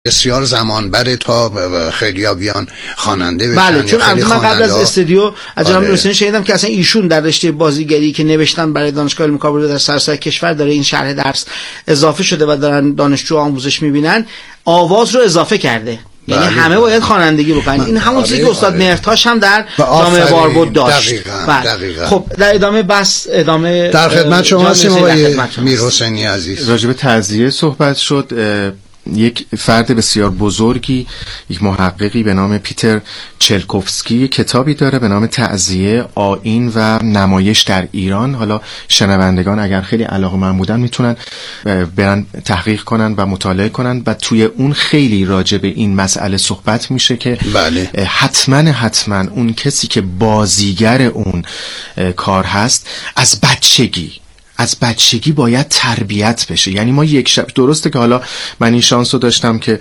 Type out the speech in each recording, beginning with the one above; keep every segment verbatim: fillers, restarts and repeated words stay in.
بسیار زمان بره تا خیلی بیان خواننده بشن. بله، چون من قبل از استودیو از جناب حسین شنیدم که اصلا ایشون در رشته بازیگری که نوشتن برای دانشگاه علم کاربردی در سراسر کشور داره این شرح درس اضافه شده و دارن دانشجو آموزش میبینن، آواز رو اضافه کرده. یعنی همه باید خوانندگی بکنن. این همون چیزی که استاد مهرتاش هم در جامعه باربود داشت. دقیقاً دقیقاً. خب در ادامه بس ادامه در خدمت شما هستیم آقای میرحسینی عزیز. راجع به تعزیه صحبت شد. یک فرد بسیار بزرگی، یک محققی به نام پیتر چلکوفسکی کتابی داره به نام تعزیه، آیین و نمایش در ایران. حالا شنوندگان اگر خیلی علاقه‌مند بودن میتونن برن تحقیق کنن و مطالعه کنن و توی اون خیلی راجع به این مسئله صحبت میشه که بله. حتما حتما اون کسی که بازیگر اون کار هست از بچگی از بچگی باید تربیت بشه. یعنی ما یک شب، درسته که حالا من این شانس رو داشتم که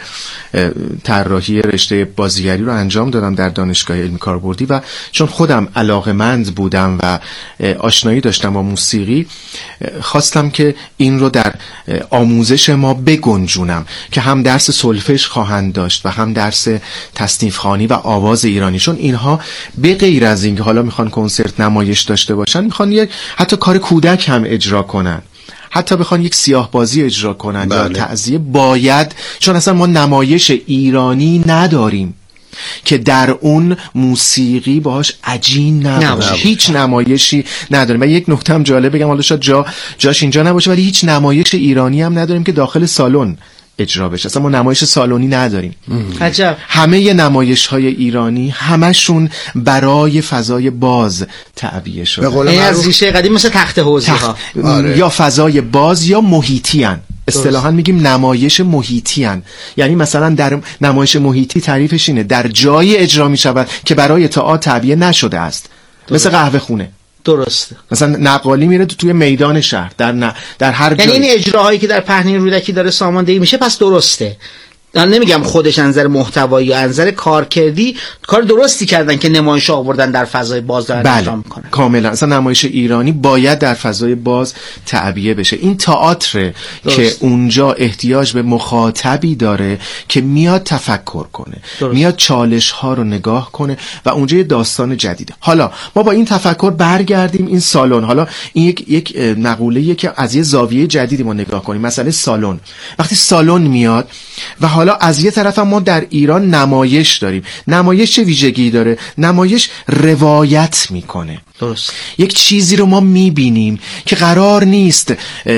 طراحی رشته بازیگری رو انجام دادم در دانشگاه علم کاربردی و چون خودم علاقه‌مند بودم و آشنایی داشتم با موسیقی، خواستم که این رو در آموزش ما بگنجونم که هم درس سولفژ خواهند داشت و هم درس تصنیف خوانی و آواز ایرانی، چون اینها به غیر از اینکه حالا میخوان کنسرت نمایش داشته باشن، میخوان یک حتی کار کودک هم اجرا کنن، حتی بخوان یک سیاه بازی اجرا کنن بله. یا تعزیه باید، چون اصلا ما نمایش ایرانی نداریم که در اون موسیقی باهاش عجین نباشه، هیچ نمایشی نداریم. و یک نکته هم جالب بگم، حالا شاید جا جاش اینجا نباشه، ولی هیچ نمایش ایرانی هم نداریم که داخل سالن اجرا بشه. اصلا ما نمایش سالونی نداریم. عجب. همه نمایش های ایرانی همشون برای فضای باز تعبیه شده. این از ریشه قدیم مثل تخت حوضی ها آره. یا فضای باز یا محیطی هن. اصطلاحاً میگیم نمایش محیطی هن. یعنی مثلا در نمایش محیطی تعریفش اینه در جایی اجرا میشود که برای تئاتر تعبیه نشده است. درست. مثل قهوه خونه. درسته. مثلا نقالی میره تو توی میدان شهر، در ن... در هر جایی. یعنی این اجراهایی که در پهنه رودکی داره ساماندهی میشه پس درسته. من نمیگم خودش انظر محتوایی یا انظر کارکردی کار درستی کردن که نمایش آوردن در فضای باز دارن بله. انجام میکنن. کاملا. اصلا نمایش ایرانی باید در فضای باز تعبیه بشه. این تئاتر که اونجا احتیاج به مخاطبی داره که میاد تفکر کنه، درست. میاد چالش ها رو نگاه کنه و اونجا یه داستان جدیده. حالا ما با این تفکر برگردیم این سالن. حالا این یک یک مقوله‌ایه که از یه زاویه جدیدی ما نگاه کنیم. مثلا سالن، وقتی سالن میاد و حالا از یه طرف هم ما در ایران نمایش داریم. نمایش چه ویژگی داره؟ نمایش روایت میکنه. درست. یک چیزی رو ما میبینیم که قرار نیست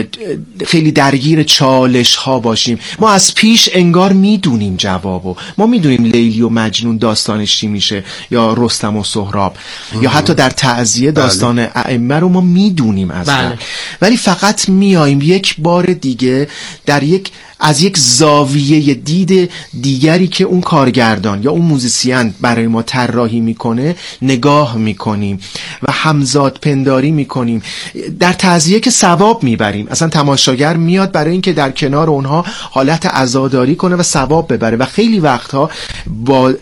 خیلی درگیر چالش ها باشیم. ما از پیش انگار میدونیم جوابو. ما میدونیم لیلی و مجنون داستانش چی میشه، یا رستم و سهراب، یا حتی در تعزیه داستان ائمه رو ما میدونیم اصلا. بله. ولی فقط میایم یک بار دیگه در یک از یک زاویه دید دیگری که اون کارگردان یا اون موزیسین برای ما طراحی میکنه نگاه میکنیم و همزاد پنداری میکنیم. در تعزیه که ثواب میبریم، اصلا تماشاگر میاد برای اینکه در کنار اونها حالت عزاداری کنه و ثواب ببره و خیلی وقتها با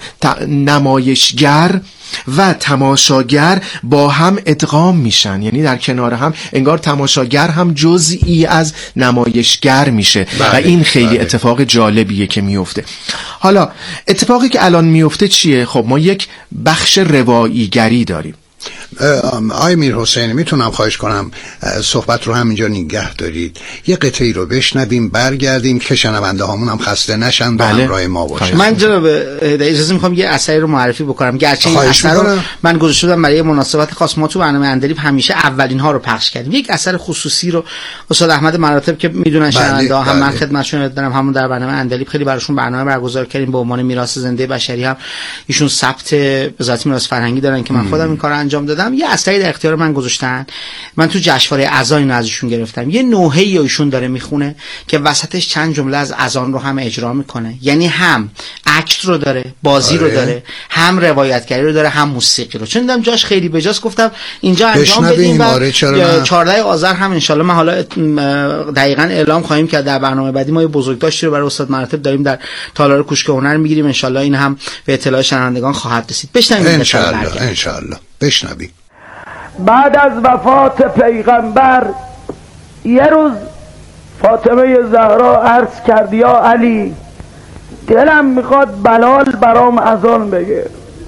نمایشگر و تماشاگر با هم ادغام میشن، یعنی در کنار هم انگار تماشاگر هم جزئی از نمایشگر میشه. بله، و این خیلی بله. اتفاق جالبیه که میفته. حالا اتفاقی که الان میفته چیه؟ خب ما یک بخش رواییگری داریم. آقای میرحسینی میتونم خواهش کنم صحبت رو همینجا نگه دارید، یه قطعی رو بشنویم برگردیم که شنونده هامون هم خسته نشن و بله. همراه ما باشن. من جناب اجازه میخوام یه اثری رو معرفی بکنم، گرچه این اثر رو من گذاشته بودم برای مناسبت خاص. ما تو برنامه اندلیب همیشه اولین ها رو پخش کردیم. یک اثر خصوصی رو استاد احمد مراتب که میدونن شنونده ها هم بله. من خدمتشون دارم، همون در برنامه اندلیب خیلی براشون برنامه برگزار کردیم به عنوان میراث زنده بشری. هم ایشون ثبت وزارت میراث فرهنگی دارن که من خودم این کارو انجام دادم. یه اثری در اختیار من گذاشتن، من تو جشنواره اذان اینو ازشون گرفتم. یه نوحه‌ای ایشون داره میخونه که وسطش چند جمله از اذان رو هم اجرا میکنه، یعنی هم اکت رو داره، بازی آره. رو داره، هم روایتگری رو داره، هم موسیقی رو. چون دیدم جاش خیلی بجاست گفتم اینجا انجام بدیم. و چهاردهم آذر هم انشالله من حالا دقیقاً اعلام خواهیم کرد در برنامه بعدی ما یه بزرگداشتی رو برای استاد مراتب داریم در تالار کوشک هنر میگیریم. انشالله این هم به اطلاع شنوندگان خواهد رسید. بشنویم انشالله انشالله بشنویم. بعد از وفات پیغمبر یه روز فاطمه زهرا عرض کرد یا علی دلم میخواد بلال برام اذان بگه.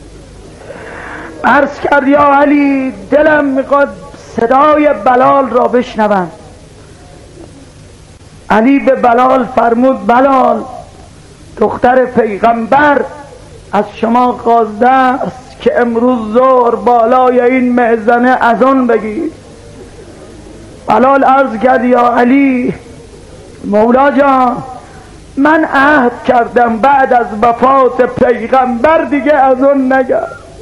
عرض کرد یا علی دلم میخواد صدای بلال را بشنوم. علی به بلال فرمود بلال دختر پیغمبر از شما خواسته است که امروز ظهر بالای این مئذنه اذان بگید. بلال عرض کرد یا علی مولا جان من عهد کردم بعد از وفات پیغمبر دیگه اذان نگم،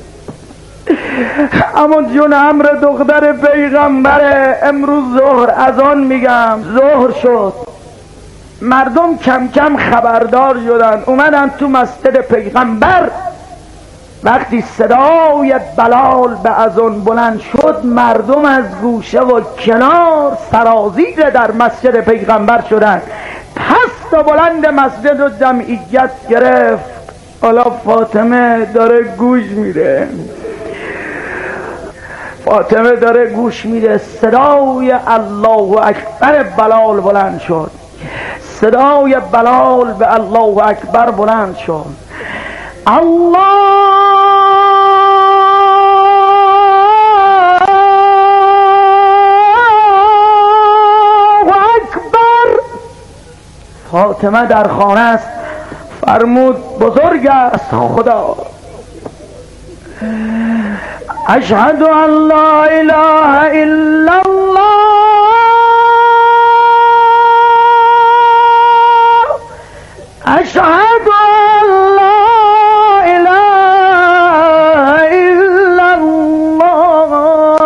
اما جون امر دختر پیغمبره امروز ظهر اذان میگم. ظهر شد، مردم کم کم خبردار شدن، اومدن تو مسجد پیغمبر. وقتی صدای بلال به اذان بلند شد مردم از گوشه و کنار سرازیر در مسجد پیغمبر شدن. پست و بلند مسجد و جمعیت گرفت. حالا فاطمه داره گوش میده، فاطمه داره گوش میده. صدای الله اکبر بلال بلند شد، صدای بلال به الله اکبر بلند شد. الله اکبر. فاطمه در خانه است، فرمود بزرگ است خدا. اشهد ان لا اله الا الله اشهد ان لا اله الا الله.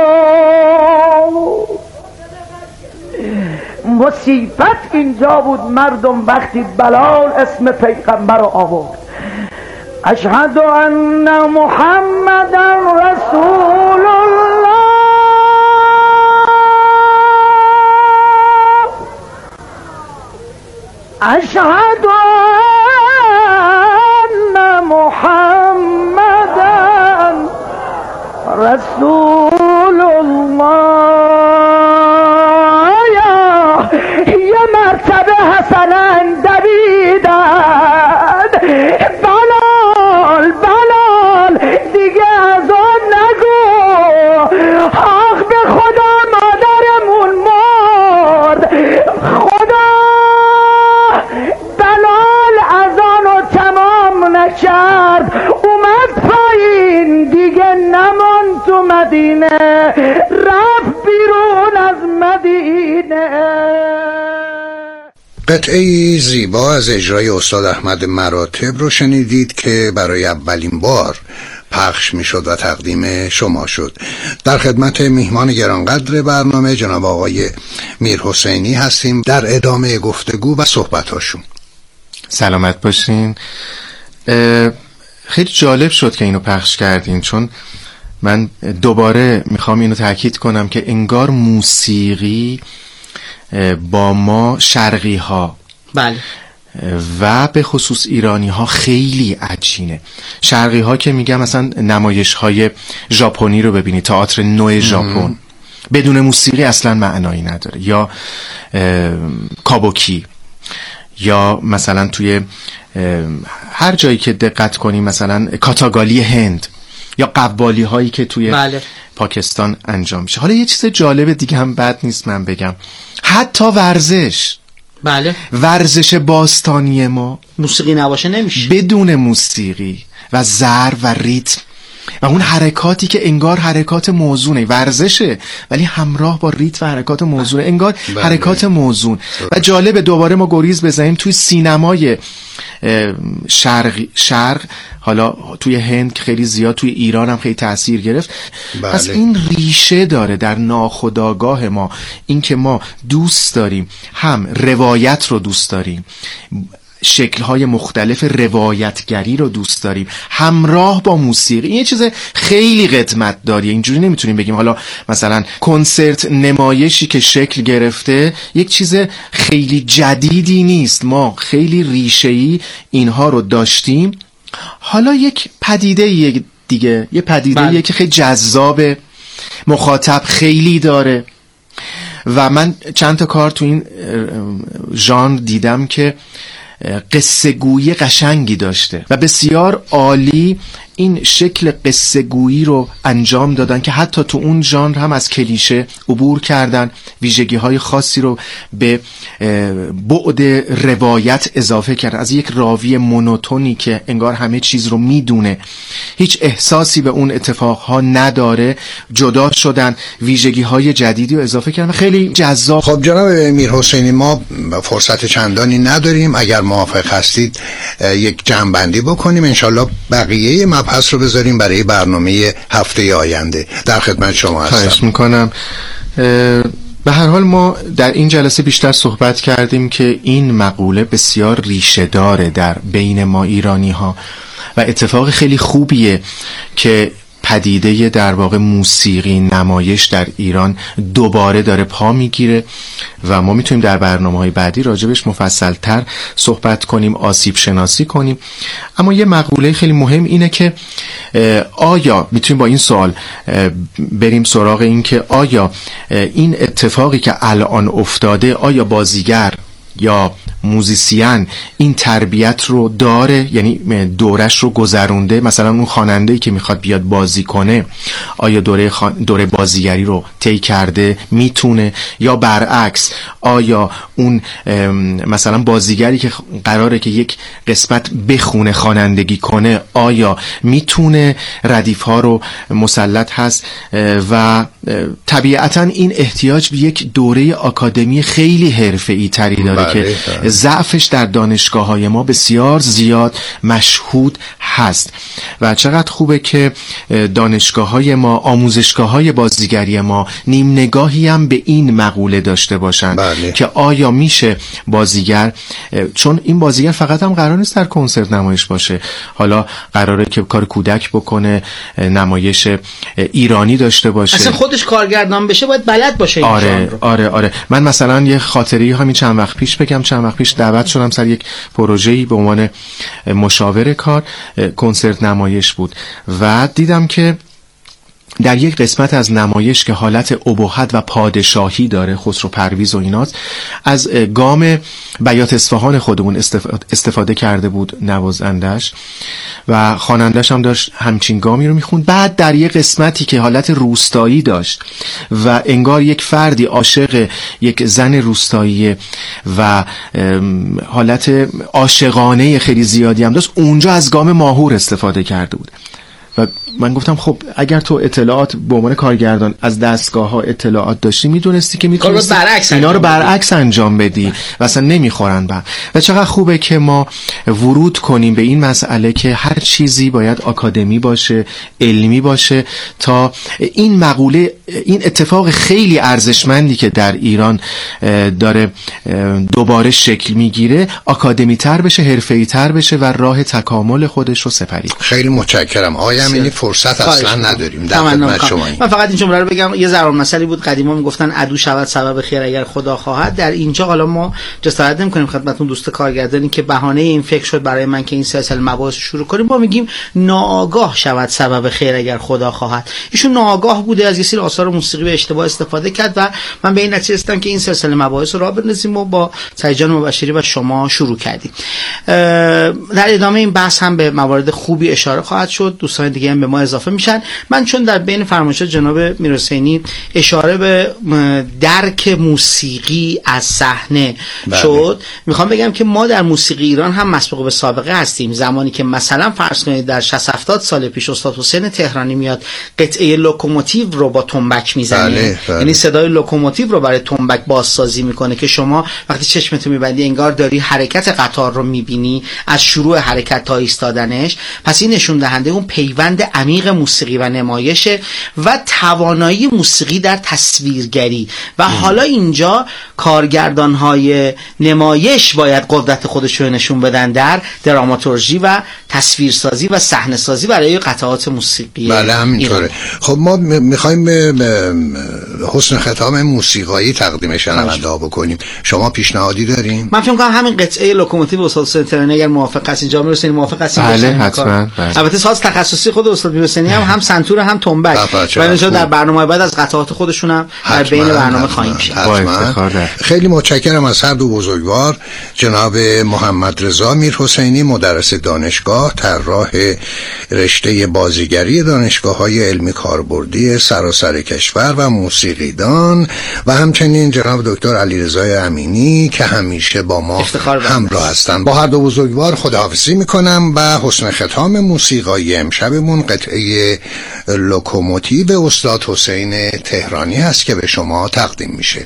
مصیبت اینجا بود مردم وقتی بلال اسم پیغمبر رو آورد. اشهد ان محمدا رسول الله اشهد ان محمدا رسول الله. یه مرتبه حسنا دویدن بلال بلال دیگه از آن نگو، آخ به خدا مادرمون مرد. خدا بلال از آنو تمام نکرد، اومد پایین دیگه نمان تو مدینه، رفت بیرون از مدینه. قطعه زیبا از اجرای استاد احمد مراتب رو شنیدید که برای اولین بار پخش می شد و تقدیم شما شد. در خدمت میهمان گرانقدر برنامه جناب آقای میرحسینی هستیم در ادامه گفتگو و صحبتاشون. سلامت باشین. خیلی جالب شد که اینو پخش کردین، چون من دوباره میخوام اینو تاکید کنم که انگار موسیقی با ما شرقی ها بله و به خصوص ایرانی ها خیلی عجینه. شرقی ها که میگم مثلا نمایش های ژاپنی رو ببینید، تئاتر نو ژاپن بدون موسیقی اصلا معنایی نداره، یا کابوکی، یا مثلا توی هر جایی که دقت کنیم مثلا کاتاگالی هند، یا قوالی هایی که توی بله. پاکستان انجام میشه. حالا یه چیز جالب دیگه هم بد نیست من بگم، حتی ورزش بله ورزش باستانی ما موسیقی نباشه نمیشه، بدون موسیقی و ضرب و ریتم و اون حرکاتی که انگار حرکات موزونه، ورزشه ولی همراه با ریتم و حرکات موزونه، انگار بله. حرکات موزون. و جالبه دوباره ما گریز بزنیم توی سینمای شرق شرق حالا توی هند که خیلی زیاد، توی ایران هم خیلی تأثیر گرفت. بله. پس این ریشه داره در ناخودآگاه ما، این که ما دوست داریم، هم روایت رو دوست داریم، شکل‌های مختلف روایتگری رو دوست داریم همراه با موسیقی. این یه چیز خیلی قدمت داریه. اینجوری نمیتونیم بگیم حالا مثلا کنسرت نمایشی که شکل گرفته یک چیز خیلی جدیدی نیست، ما خیلی ریشه‌ای اینها رو داشتیم. حالا یک پدیده دیگه، یه پدیده بله. که خیلی جذابه، مخاطب خیلی داره و من چند تا کار تو این ژانر دیدم که قصه گویی قشنگی داشته و بسیار عالی این شکل قصه گویی رو انجام دادن که حتی تو اون ژانر هم از کلیشه عبور کردن، ویژگی های خاصی رو به بعد روایت اضافه کردن. از یک راوی مونوتونی که انگار همه چیز رو میدونه، هیچ احساسی به اون اتفاقها نداره، جدا شدن، ویژگی های جدیدی رو اضافه کردن. خیلی جذاب. خب جناب میرحسینی، ما فرصت چندانی نداریم، اگر موافق هستید یک جمع‌بندی بکنیم، انشالله بقیه مبحث رو بذاریم برای برنامه هفته آینده. در خدمت شما هستم. خواهش میکنم. به هر حال ما در این جلسه بیشتر صحبت کردیم که این مقوله بسیار ریشه داره در بین ما ایرانی ها و اتفاق خیلی خوبیه که پدیده در واقع موسیقی نمایش در ایران دوباره داره پا میگیره و ما میتونیم در برنامه‌های بعدی راجبش مفصل‌تر صحبت کنیم، آسیب شناسی کنیم. اما یه مقوله خیلی مهم اینه که آیا میتونیم با این سوال بریم سراغ این که آیا این اتفاقی که الان افتاده، آیا بازیگر یا موزیسین این تربیت رو داره، یعنی دورش رو گذرونده؟ مثلا اون خواننده‌ای که میخواد بیاد بازی کنه آیا دوره خان... دوره بازیگری رو طی کرده میتونه، یا برعکس آیا اون مثلا بازیگری که قراره که یک قسمت بخونه خوانندگی کنه آیا میتونه ردیف ها رو مسلط هست؟ و طبیعتا این احتیاج به یک دوره آکادمی خیلی حرفه‌ای تری داره بله. که ضعفش در دانشگاه های ما بسیار زیاد مشهود هست و چقدر خوبه که دانشگاه های ما، آموزشگاه های بازیگری ما نیم نگاهی هم به این مقوله داشته باشن بله. که آیا میشه بازیگر، چون این بازیگر فقط هم قرار نیست در کنسرت نمایش باشه، حالا قراره که کار کودک بکنه، نمایش ایرانی داشته باشه، اصلا خودش کارگردان بشه، باید بلد باشه. آره آره آره من مثلا یه خاطری همین چند وقت پیش بگم. چند وقت پیش دعوت شدم سر یک پروژه‌ای به عنوان مشاور کار، کنسرت نمایش بود و دیدم که در یک قسمت از نمایش که حالت ابهت و پادشاهی داره، خسرو پرویز و ایناست، از گام بیات اصفهان خودمون استفاده کرده بود نوازندش و خوانندش هم داشت همچین گامی رو میخوند. بعد در یک قسمتی که حالت روستایی داشت و انگار یک فردی عاشق یک زن روستایی و حالت عاشقانه خیلی زیادی هم داشت، اونجا از گام ماهور استفاده کرده بود و من گفتم خب اگر تو اطلاعات به عنوان کارگردان از دستگاه ها اطلاعات داشتی، میدونستی که میتونستی اینا رو برعکس انجام بدی و اصلا نمیخورن به. و چقدر خوبه که ما ورود کنیم به این مسئله که هر چیزی باید آکادمی باشه، علمی باشه، تا این مقوله، این اتفاق خیلی ارزشمندی که در ایران داره دوباره شکل میگیره آکادمی تر بشه، حرفه‌ای تر بشه و راه تکامل خودش رو سپری. خیلی متشکرم. آیا این فرصت اصلا نداریم در خدمت شما. من فقط این جمله رو بگم، یه ضرب مثلی بود قدیما میگفتن عدو شود سبب خیر اگر خدا خواهد. در اینجا حالا ما جسارت نمی‌کنیم خدمتتون دوست کارگردانی که بهانه این فکر شد برای من که این سلسله مباحث شروع کنیم، ما میگیم ناآگاه شود سبب خیر اگر خدا خواهد. ایشون ناآگاه بوده، از یه سری آثار موسیقی به اشتباه استفاده کرد و من به این نتیجه رسیدم که این سلسله مباحث رو راه بندازیم و با سعیدجان مبشری و شما شروع کردیم. در ادامه این بحث هم به موارد خوبی اشاره خواهد شد، دوستان دیگه هم به ما اضافه میشن. من چون در بین فرمایشات جناب میرحسینی اشاره به درک موسیقی از صحنه شد، میخوام بگم که ما در موسیقی ایران هم مسبوق به سابقه هستیم. زمانی که مثلا فرض کنید در شصت هفتاد سال پیش استاد حسین تهرانی میاد قطعه لوکوموتیو رو با تنبک میزنه، یعنی صدای لوکوموتیو رو برای تنبک بازسازی میکنه که شما وقتی چشمتو میبندی انگار داری حرکت قطار رو میبینی از شروع حرکت تا ایستادنش. پس این نشون دهنده اون پیوند عمیق موسیقی و نمایشه و توانایی موسیقی در تصویرگری و ام. حالا اینجا کارگردان‌های نمایش باید قدرت خودشون نشون بدن در دراماتورژی و تصویرسازی و صحنه‌سازی برای قطعات موسیقی. بله همینطوره. خب ما می‌خوایم حسن ختام موسیقایی تقدیم شنونده ها بکنیم. شما پیشنهادی دارین؟ من فکر می‌کنم همین قطعه لوکوموتیو استاد حسین تهرانی اگر موافق هستین، جا میرسین موافق هستین؟ بله حتما. البته ساز تخصصی خود استاد استاد میرحسینی هم هم سنتور هم تنبک و اینجا در برنامه بعد از قطعات خودشون هم در بین برنامه خواهیم شد. خیلی متشکرم از هر دو بزرگوار، جناب محمد رضا میرحسینی مدرس دانشگاه، طراح رشته بازیگری دانشگاه‌های علمی کاربردی سراسر کشور و موسیقیدان، و همچنین جناب دکتر علیرضا امینی که همیشه با ما همراه هستند. با هر دو بزرگوار خداحافظی میکنم و حسن ختام موسیقای امشبمون قطعه لوکوموتیو استاد حسین تهرانی هست که به شما تقدیم میشه.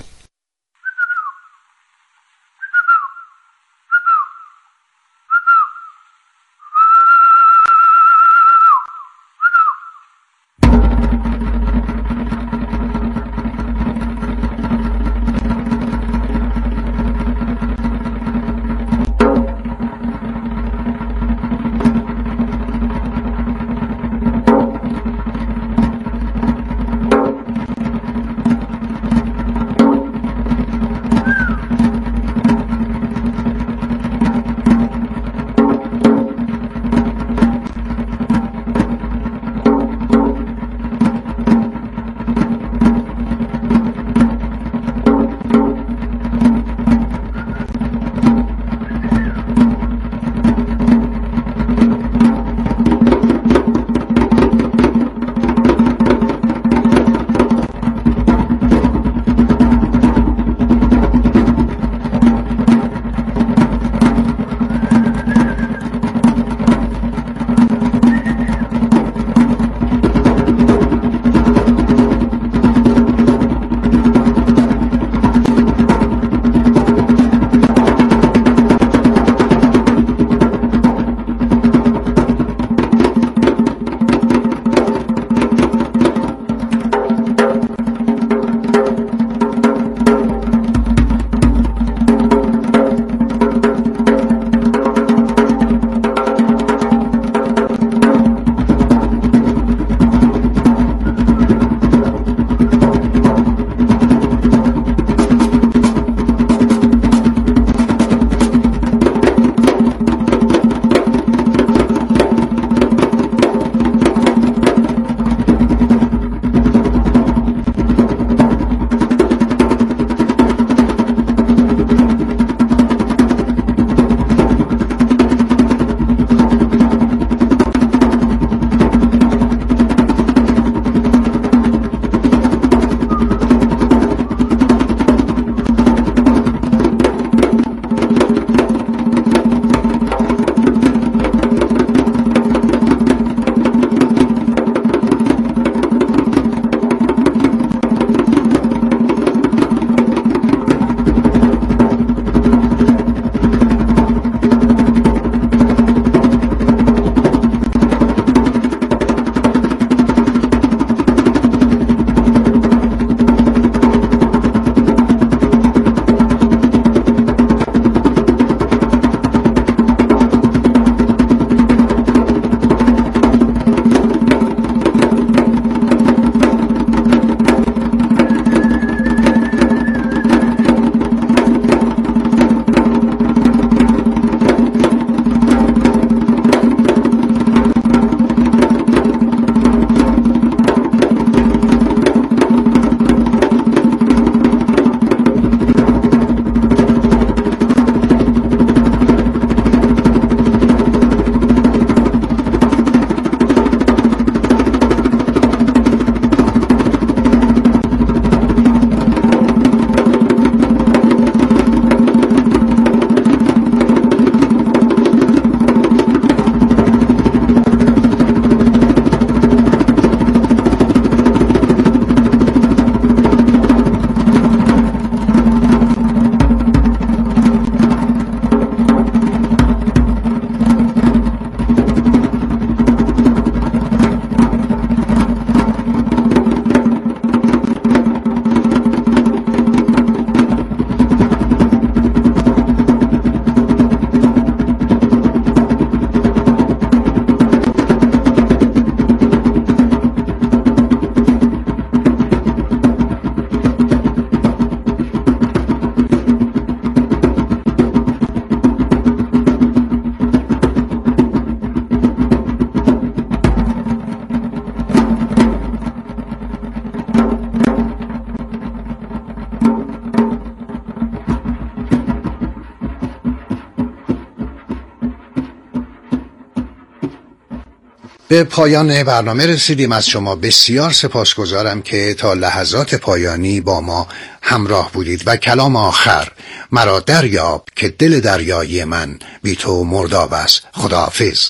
به پایان برنامه رسیدیم. از شما بسیار سپاسگزارم که تا لحظات پایانی با ما همراه بودید و کلام آخر: مرا دریاب که دل دریایی من بی تو مرداب است. خداحافظ.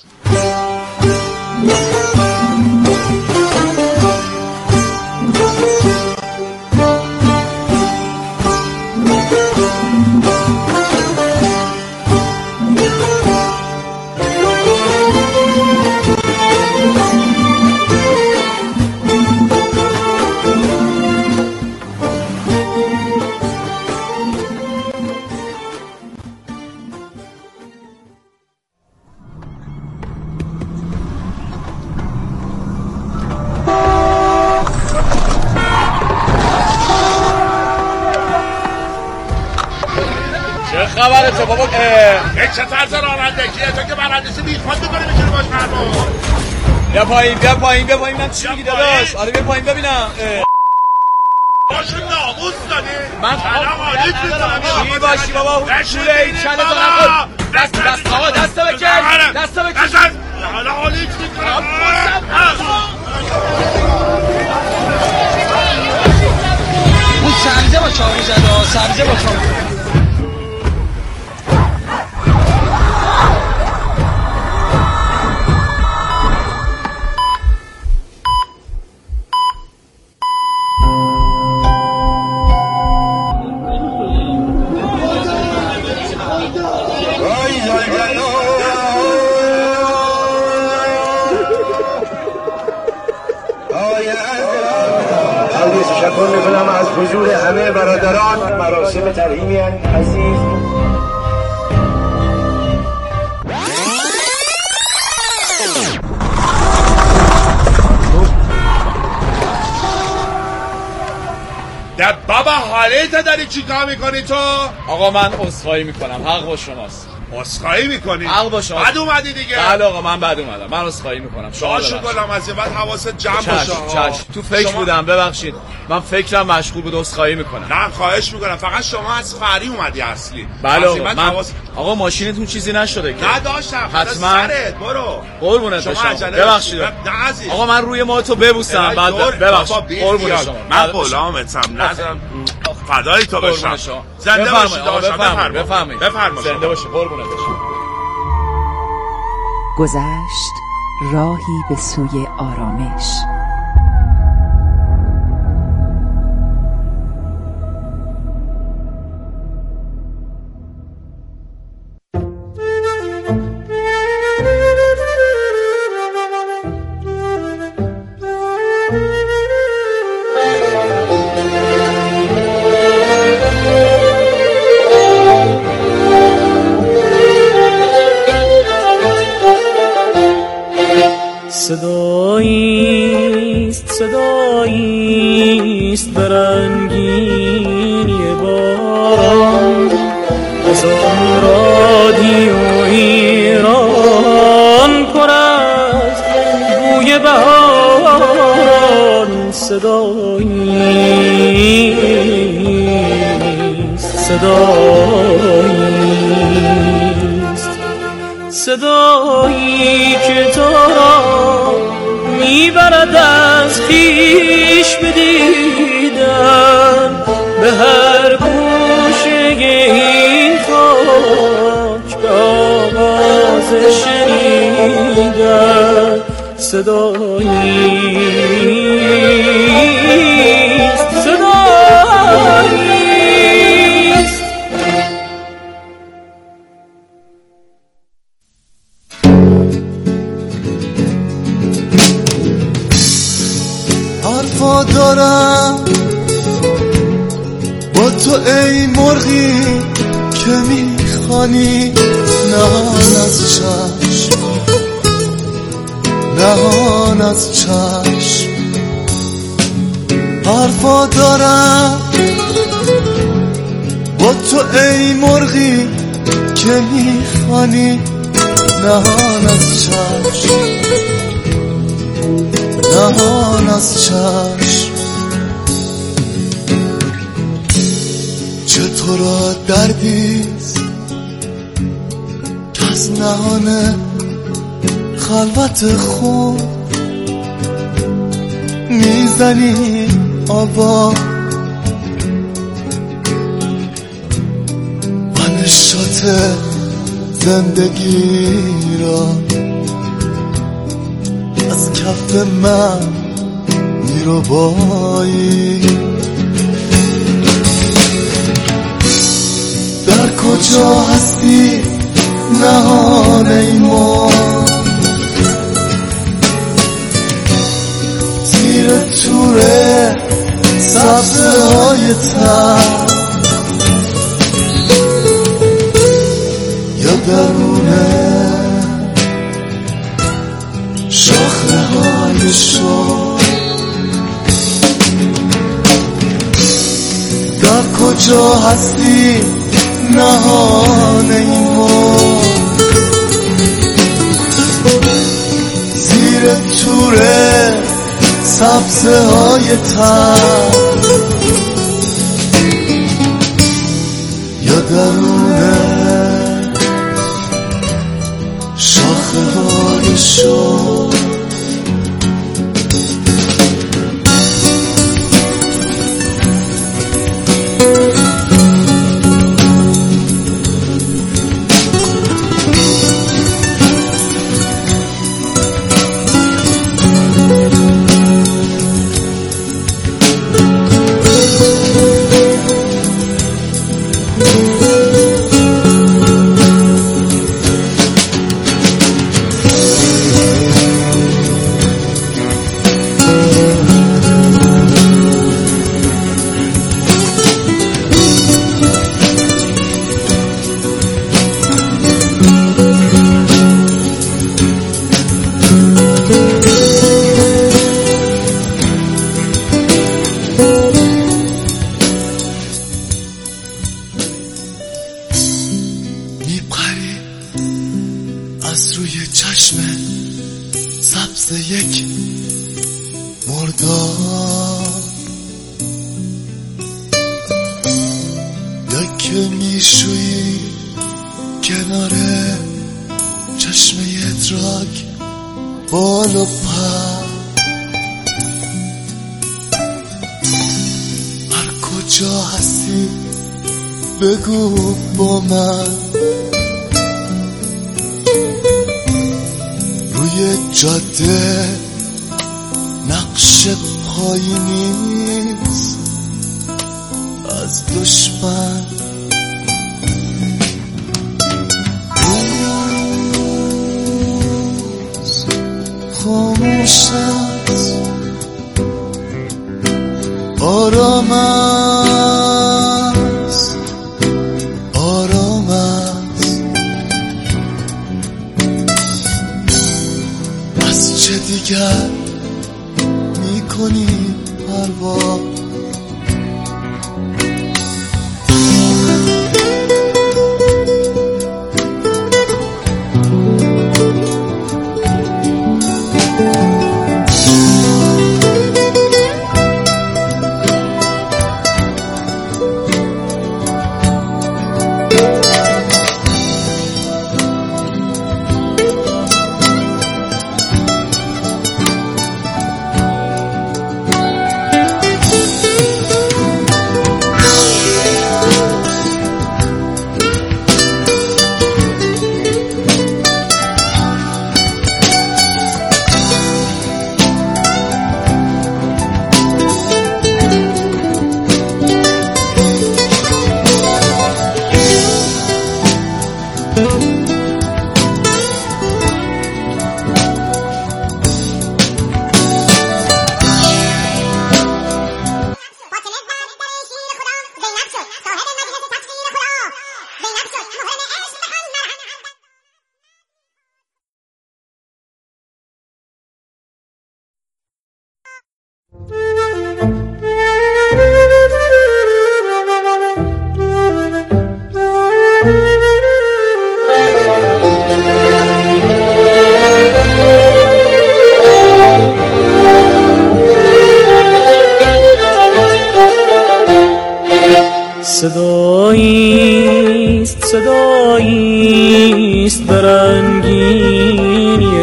خبرته بابا؟ یک چه طرز رانندگیه تو که برندسی بیخواد میکنه میکنه باش فرما. بیا پایین بیا پایین بیا پایین. من چی میگی داداش؟ آره بیا پایین ببینم. باشو ناموس دادی من سلام علیک میکنم. چی باشی بابا؟ شوره این چند تا نخور. دست دست آقا دست بکش دست بکش. سلام علیک میکنم. اون سبزه با چاقو زده. سبزه با چاقو. تشکر میکنم از حضور همه برادران مراسم ترحیمی عزیز. در بابا حالیت داری چی کار میکنی تو؟ آقا من عذرخواهی میکنم، حق با شماست. عذرخواهی میکنی؟ حق با شماست. بعد اومدی دیگه. بله آقا من بعد اومدم. من عذرخواهی میکنم. شما شکرم از این بعد حواست جمع باشه. چش تو فکر شما... بودم ببخشید. من فکرم مشغول بود. عذرخواهی میکنم. نه خواهش میکنم. فقط شما از فری اومدی اصلی. بله آقا من حواس... آقا ماشینتون چیزی نشده که؟ نه داشتم. حتما سرت برو. قربونت بشم. ببخشید. نه عزیز. آقا من روی ماتو ببوسم بعد ببخشید. قربونت شما. من غلامتم. نظرم فدای تو بشم. زنده باشید آقا. بفرمایید. بفرمایید. بفرمایید. زنده باشید. قربونت بشم. گذشت راهی به سوی آرامش. صداییست صداییست برنگینی باران از آن رادیو ایران پر از بوی بهاران. صداییست صداییست صدایی که تو را میبرد از خویش بدیدن به هر گوشه این خاک به آواز شنیدن. صداییست صداییست حرفا دارم با تو ای مرغی که میخوانی نهان از چشم نهان از چشم. حرفا دارم با تو ای مرغی که میخوانی نهان از چشم نهان از چشم. چطور دردیست که از نهان خلوت خون میزنی آوا و نشاط زندگی را از کف من میرو بایی. در کجا هستی نهان ایمان زیر توره سبزه های تر یا درونه شاخه های شو. در کجا هستی نهان ایمان زیر توره سبزه های تر یا درونه شاخه های شو. از روی چشم سبز یک مردار یا که میشوی کنار چشم ادراک بال و پر. هر کجا هستی بگو با من روی جاده نقش پایی نیست از دشمن. روز خاموش است آرام است آرام است از چه دیگر میکنی پروا